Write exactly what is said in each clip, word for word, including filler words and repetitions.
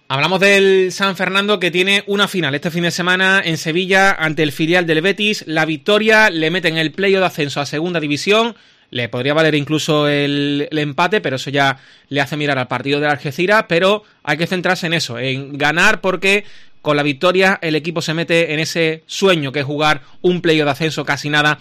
Hablamos del San Fernando, que tiene una final este fin de semana en Sevilla ante el filial del Betis. La victoria le mete en el playoff de ascenso a segunda división. Le podría valer incluso el, el empate, pero eso ya le hace mirar al partido de Algeciras. Pero hay que centrarse en eso, en ganar, porque con la victoria el equipo se mete en ese sueño que es jugar un playoff de ascenso casi nada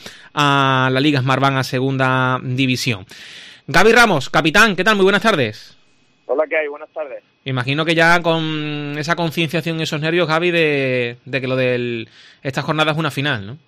a la Liga Smartbank a segunda división. Gaby Ramos, capitán, ¿qué tal? Muy buenas tardes. Hola, ¿qué hay? Buenas tardes. Me imagino que ya con esa concienciación y esos nervios, Gaby, de, de que lo de esta jornada es una final, ¿no?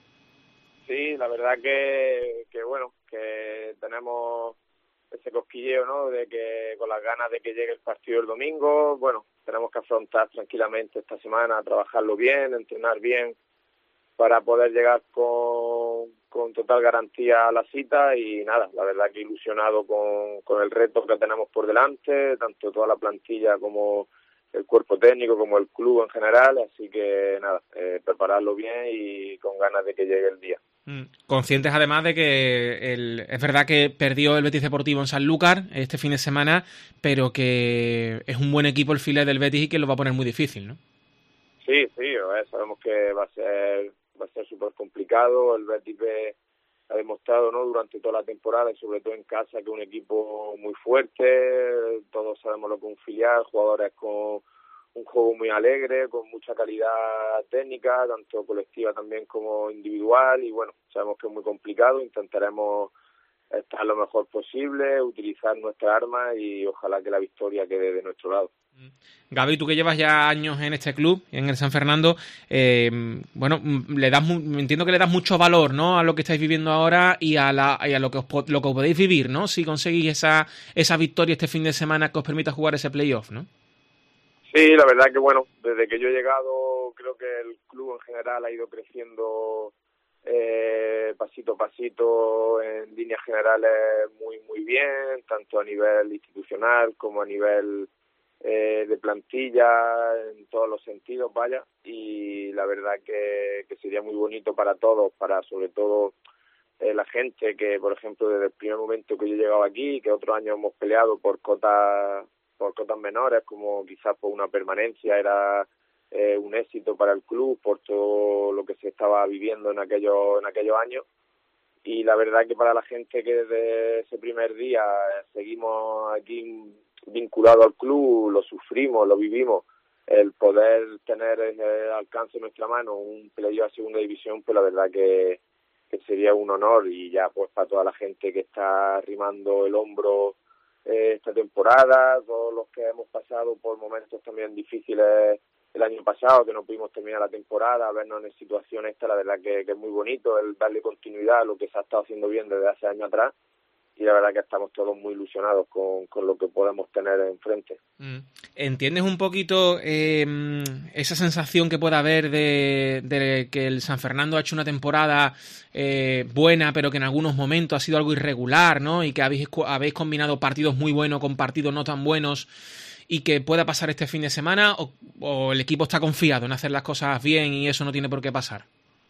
Sí, la verdad que, que bueno, que tenemos ese cosquilleo, ¿no? De que con las ganas de que llegue el partido el domingo, bueno, tenemos que afrontar tranquilamente esta semana, trabajarlo bien, entrenar bien, para poder llegar con, con total garantía a la cita. Y nada, la verdad que ilusionado con, con el reto que tenemos por delante, tanto toda la plantilla como el cuerpo técnico, como el club en general, así que nada, eh, prepararlo bien y con ganas de que llegue el día. Conscientes además de que el, es verdad que perdió el Betis Deportivo en Sanlúcar este fin de semana, pero que es un buen equipo el filial del Betis y que lo va a poner muy difícil, ¿no? Sí, sí, eh, sabemos que va a ser va a ser súper complicado. El Betis ha demostrado, ¿no?, durante toda la temporada y sobre todo en casa, que es un equipo muy fuerte. Todos sabemos lo que es un filial, jugadores con un juego muy alegre, con mucha calidad técnica, tanto colectiva también como individual, y bueno, sabemos que es muy complicado. Intentaremos estar lo mejor posible, utilizar nuestra arma y ojalá que la victoria quede de nuestro lado. Gaby, tú que llevas ya años en este club, en el San Fernando, eh, bueno, le das, entiendo que le das mucho valor, ¿no?, a lo que estáis viviendo ahora y a, la, y a lo que os lo que os podéis vivir, ¿no?, si conseguís esa esa victoria este fin de semana que os permita jugar ese playoff, ¿no? Sí, la verdad que bueno, desde que yo he llegado creo que el club en general ha ido creciendo eh, pasito a pasito, en líneas generales muy muy bien, tanto a nivel institucional como a nivel eh, de plantilla, en todos los sentidos, vaya, y la verdad que, que sería muy bonito para todos, para sobre todo eh, la gente que, por ejemplo, desde el primer momento que yo llegaba aquí, que otros años hemos peleado por cotas por cotas menores, como quizás por una permanencia, era eh, un éxito para el club por todo lo que se estaba viviendo en aquellos en aquellos años. Y la verdad que para la gente que desde ese primer día seguimos aquí vinculados al club, lo sufrimos, lo vivimos, el poder tener en el alcance de nuestra mano un playoff a segunda división, pues la verdad que, que sería un honor. Y ya pues para toda la gente que está arrimando el hombro eh, esta temporada, todos los que hemos pasado por momentos también difíciles el año pasado, que no pudimos terminar la temporada, vernos en situación esta, la verdad que, que es muy bonito el darle continuidad a lo que se ha estado haciendo bien desde hace años atrás, y la verdad que estamos todos muy ilusionados con, con lo que podemos tener enfrente. ¿Entiendes un poquito eh, esa sensación que puede haber de, de que el San Fernando ha hecho una temporada eh, buena, pero que en algunos momentos ha sido algo irregular, ¿no?, y que habéis, habéis combinado partidos muy buenos con partidos no tan buenos, y que pueda pasar este fin de semana, o, o el equipo está confiado en hacer las cosas bien y eso no tiene por qué pasar?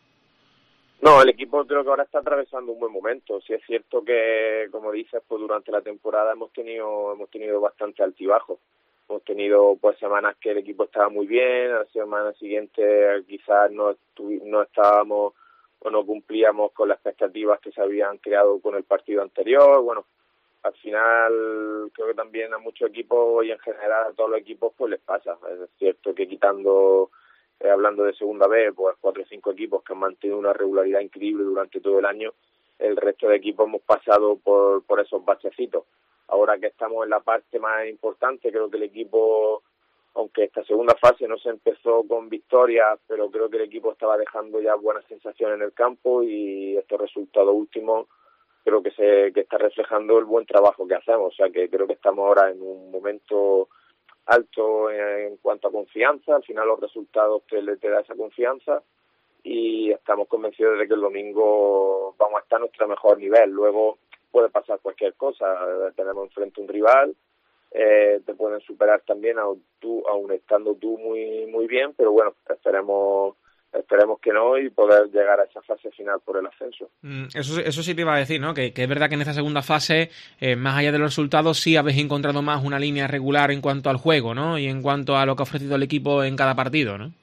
No, el equipo creo que ahora está atravesando un buen momento. Sí es cierto que, como dices, pues durante la temporada hemos tenido hemos tenido bastante altibajos. Hemos tenido pues semanas que el equipo estaba muy bien, a la semana siguiente quizás no no estábamos o no cumplíamos con las expectativas que se habían creado con el partido anterior. Bueno, al final creo que también a muchos equipos y en general a todos los equipos pues les pasa. Es cierto que quitando Eh, hablando de segunda B, pues cuatro o cinco equipos que han mantenido una regularidad increíble durante todo el año, el resto de equipos hemos pasado por, por esos bachecitos. Ahora que estamos en la parte más importante, creo que el equipo, aunque esta segunda fase no se empezó con victorias, pero creo que el equipo estaba dejando ya buenas sensaciones en el campo, y estos resultados últimos creo que se que está reflejando el buen trabajo que hacemos. O sea que creo que estamos ahora en un momento alto en cuanto a confianza. Al final los resultados te, te da esa confianza, y estamos convencidos de que el domingo vamos a estar a nuestro mejor nivel. Luego puede pasar cualquier cosa, tenemos enfrente un rival, eh, te pueden superar también aun, tú, aun estando tú muy muy bien, pero bueno, esperemos esperemos que no y poder llegar a esa fase final por el ascenso. Mm, eso, eso sí te iba a decir, ¿no? Que, que es verdad que en esta segunda fase, eh, más allá de los resultados, sí habéis encontrado más una línea regular en cuanto al juego, ¿no? Y en cuanto a lo que ha ofrecido el equipo en cada partido, ¿no?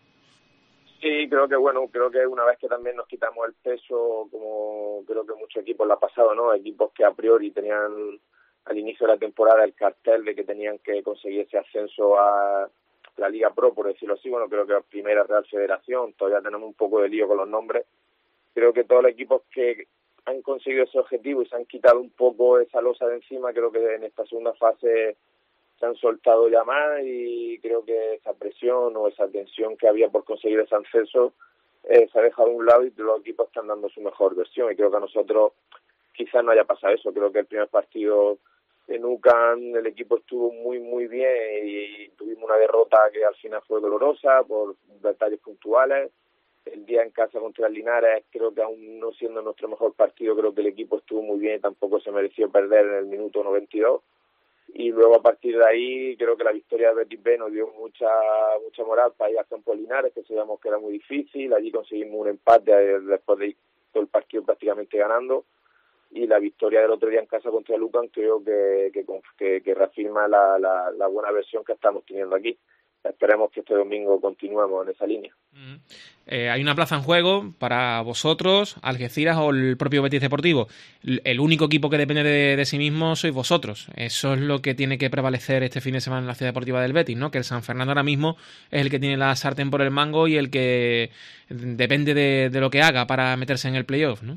Sí, creo que bueno, creo que una vez que también nos quitamos el peso, como creo que muchos equipos lo ha pasado, ¿no? Equipos que a priori tenían al inicio de la temporada el cartel de que tenían que conseguir ese ascenso a la Liga Pro, por decirlo así. Bueno, creo que Primera Real Federación, todavía tenemos un poco de lío con los nombres. Creo que todos los equipos que han conseguido ese objetivo y se han quitado un poco esa losa de encima, creo que en esta segunda fase se han soltado ya más y creo que esa presión o esa tensión que había por conseguir ese ascenso eh, se ha dejado a un lado y los equipos están dando su mejor versión, y creo que a nosotros quizás no haya pasado eso. Creo que el primer partido en U C A M el equipo estuvo muy muy bien y tuvimos una derrota que al final fue dolorosa por detalles puntuales. El día en casa contra el Linares, creo que aún no siendo nuestro mejor partido, creo que el equipo estuvo muy bien y tampoco se mereció perder en el minuto noventa y dos. Y luego a partir de ahí creo que la victoria de Betis B nos dio mucha mucha moral para ir a Campo Linares, que sabíamos que era muy difícil. Allí conseguimos un empate después de ir todo el partido prácticamente ganando. Y la victoria del otro día en casa contra Lucan creo que, que, que, que reafirma la, la, la buena versión que estamos teniendo aquí. Esperemos que este domingo continuemos en esa línea. Mm. Eh, hay una plaza en juego para vosotros, Algeciras o el propio Betis Deportivo. El único equipo que depende de, de sí mismo sois vosotros. Eso es lo que tiene que prevalecer este fin de semana en la Ciudad Deportiva del Betis, ¿no? Que el San Fernando ahora mismo es el que tiene la sartén por el mango y el que depende de, de lo que haga para meterse en el playoff, ¿no?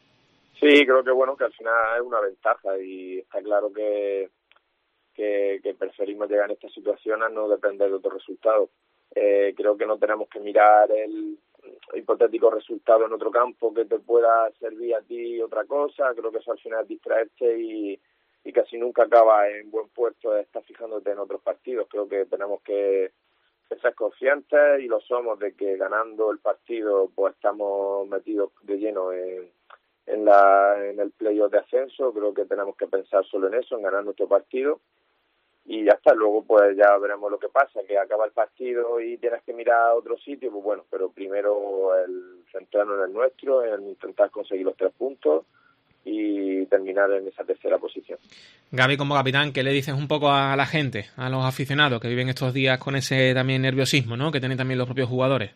Sí, creo que bueno, que al final es una ventaja y está claro que, que, que preferimos llegar en esta situación a no depender de otros resultados. Eh, creo que no tenemos que mirar el hipotético resultado en otro campo que te pueda servir a ti otra cosa. Creo que eso al final es distraerte y, y casi nunca acaba en buen puerto de estar fijándote en otros partidos. Creo que tenemos que ser conscientes y lo somos de que ganando el partido pues estamos metidos de lleno en en la en el playoff de ascenso. Creo que tenemos que pensar solo en eso, en ganar nuestro partido y ya está. Luego pues ya veremos lo que pasa, que acaba el partido y tienes que mirar a otro sitio, pues bueno, pero primero el centrarnos en el nuestro, en intentar conseguir los tres puntos y terminar en esa tercera posición. Gaby, como capitán, ¿qué le dices un poco a la gente, a los aficionados que viven estos días con ese también nerviosismo, ¿no?, que tienen también los propios jugadores?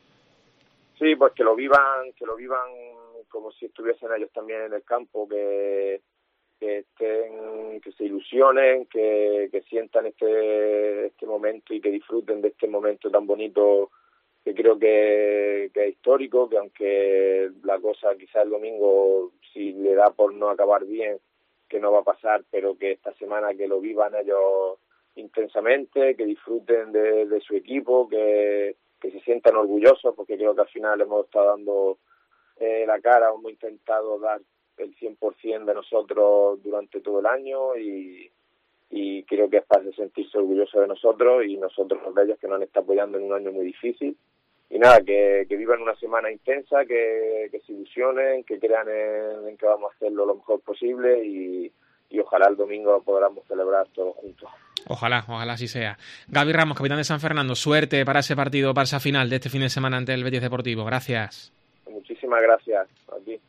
Sí, pues que lo vivan, que lo vivan como si estuviesen ellos también en el campo, que, que estén, que se ilusionen, que, que sientan este este momento y que disfruten de este momento tan bonito que creo que, que es histórico, que aunque la cosa quizás el domingo, si le da por no acabar bien, que no va a pasar, pero que esta semana que lo vivan ellos intensamente, que disfruten de, de su equipo, que, que se sientan orgullosos, porque creo que al final hemos estado dando Eh, la cara, hemos intentado dar el cien por ciento de nosotros durante todo el año y, y creo que es para sentirse orgulloso de nosotros y nosotros de ellos, que nos han estado apoyando en un año muy difícil. Y nada, que, que vivan una semana intensa, que, que se ilusionen, que crean en, en que vamos a hacerlo lo mejor posible y, y ojalá el domingo lo podamos celebrar todos juntos. Ojalá, ojalá así sea. Gaby Ramos, capitán de San Fernando, suerte para ese partido, para esa final de este fin de semana ante el Betis Deportivo. Gracias. Muchísimas gracias a ti.